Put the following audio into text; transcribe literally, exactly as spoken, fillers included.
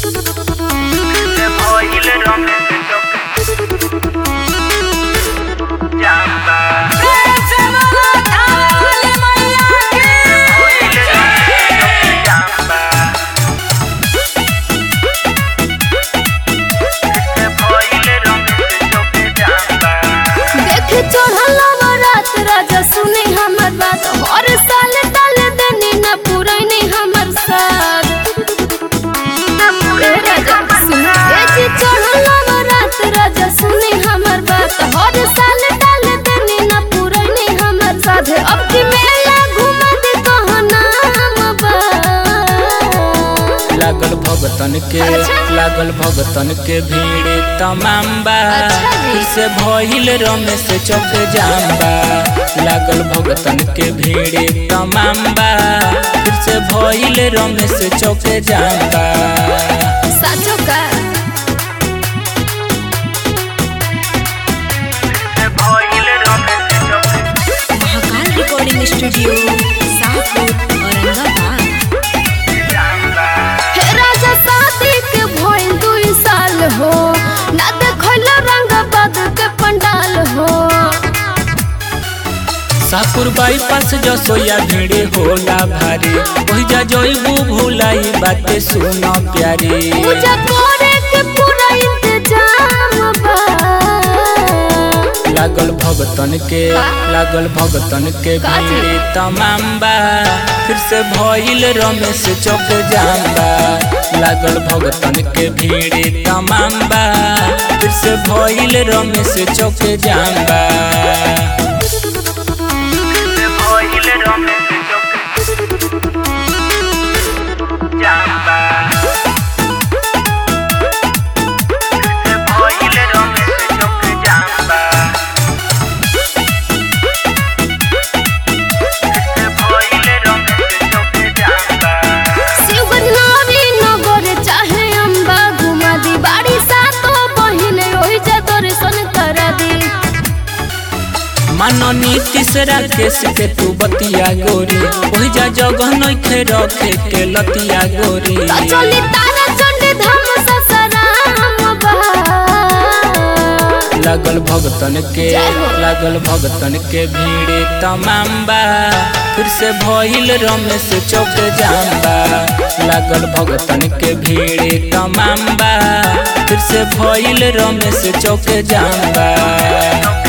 लागल भगतन के लागल भगतन के भीड़ तमाम बा। फिर से भइल रमेश चौक जाम बा। लागल भगतन के भीड़ तमाम बा। फिर से भइल रमेश चौक जाम बा। साचो का महाकाल रिकॉर्डिंग स्टूडियो साहपुर औरंगाबाद। हो ना देखल रंगाबाद के पंडाल हो। सापुर बाईपास जसोया भीड़े होला भारी। ओहि जा जइबू भुलाई बातें सुनो प्यारी। पूजा करे के पूरा इंतजाम बा। लागल भगतन के लागल भगतन के भीड़ तमाम बा। फिर से भइल रमेश चौक जाम बा। लागल भगतन के भीड़ तमाम बा। फिर से भइल रमेश चौक जाम बा। मानो नीतीश राकेश के तू बतिया गोरी। ओहि जा जगह नइखे रखे के लतिया गोरी। चली तारा चंडी धाम ससराम बा। लागल भगतन के लागल भगतन के भीड़ तमाम बा। फिर से भइल रमेश चौक जाम बा। लागल भगतन के भीड़ तमाम बा। फिर से भइल रमेश चौक जाम बा।